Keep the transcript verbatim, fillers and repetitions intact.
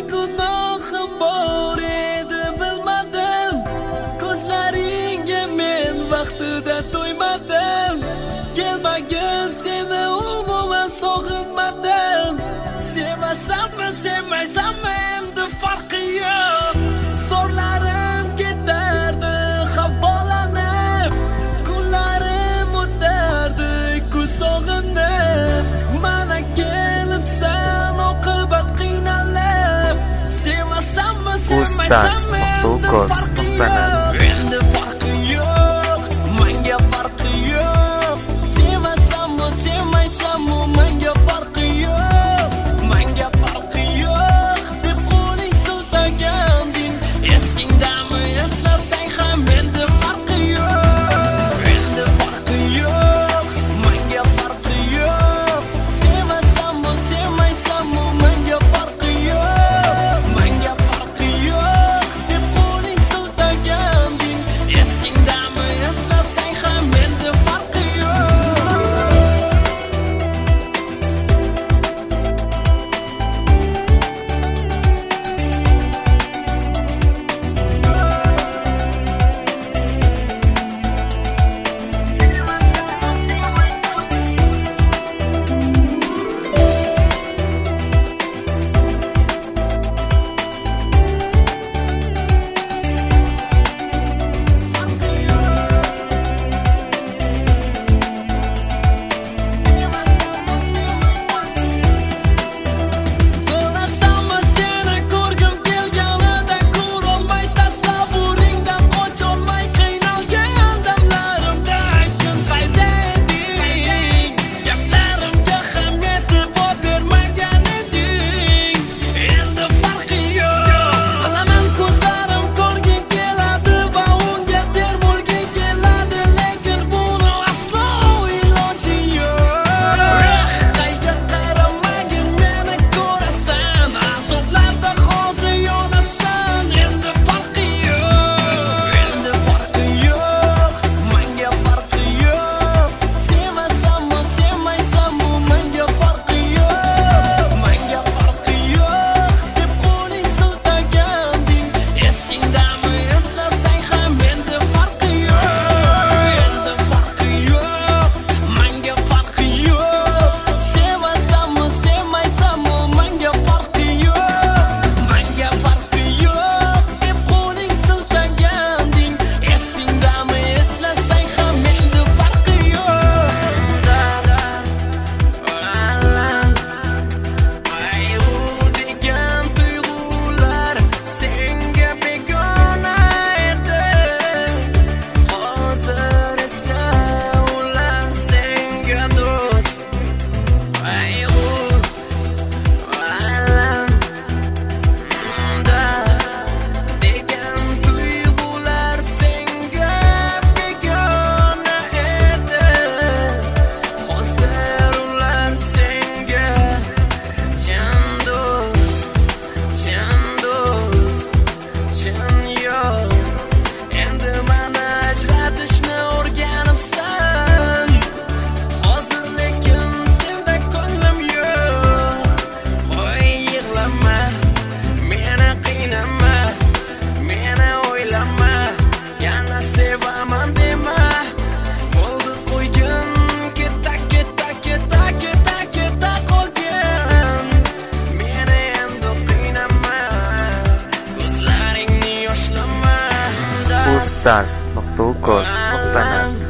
gunohim bor edi bilmadim, ko'zlaringga men vaqtida to'ymadim, kelmagin seni umuman sog'inmadim. Sevasanmi sevmaysanmi endi farqi yo'q, so'rlarim ketardi havolanib, kunlarim o'tardi ko'z sog'inib, mana kelibsan oqibat qiynalib. Sevasanmi sevmaysanmi endi farqi yo'q, endi farqi yo'q, menga farqi yo'q. Sevasanmi sevmaysanmi menga farqi yo'q, menga farqi yo'q deb qo'ling siltaganding. Esingdami eslasang ham endi farqi yo'q, endi farqi yo'q, menga farqi yo'q. Sevasanmi sevmaysanmi menga farqi yo'q, menga farqi yo'q deb qo'ling siltaganding. Esingdami eslasang ham endi farqi yo'q. Bilasanmi seni ko'rgim kelganida ko'rolmay tasavvuringdan qocholmay qiynalgan damlarimda aytgin qayda eding, gaplarimga ham e'tibor bermagan eding. Endi farqi yo'q, bilaman ko'zlarim ko'rging keladi va unga termulging keladi, lekin buni aslo iloji yo'q. Qayga qaramagin meni ko'rasan, azoblarda hozir yonasan. Endi farqi yo'q, endi farqi yo'q, menga farqi yo'q. Sevasanmi sevmaysanmi menga farqi yo'q, menga farqi yo'q deb qo'ling siltaganding. Esingdami eslasang ham endi farqi yo'q, endi farqi yo'q, menga farqi yo'q. Sevasanmi sevmaysanmi menga farqi yo'q, menga farqi yo'q deb qo'ling siltaganding. Esingdami eslasang ham endi farqi yo'q. Ayrı degan tuyg'ular senga begona edi, hozir esa ular senga do'st. Ayrı degan tuyg'ular senga begona edi, hozir ular senga jon do'st, jon do'st, jon yo'q. Endi mana ajratishni o'rganibsan, hozir lekin senda ko'nglim yo'q. Qo'y yig'lama, meni qiynama, meni o'ylama, yana sevaman dema. Bo'ldi qo'ygin, keta keta keta keta keta qolgin. Meni endi qiynama, ko'zlaringni yoshlama. Ustaz nuqta uz nuqta net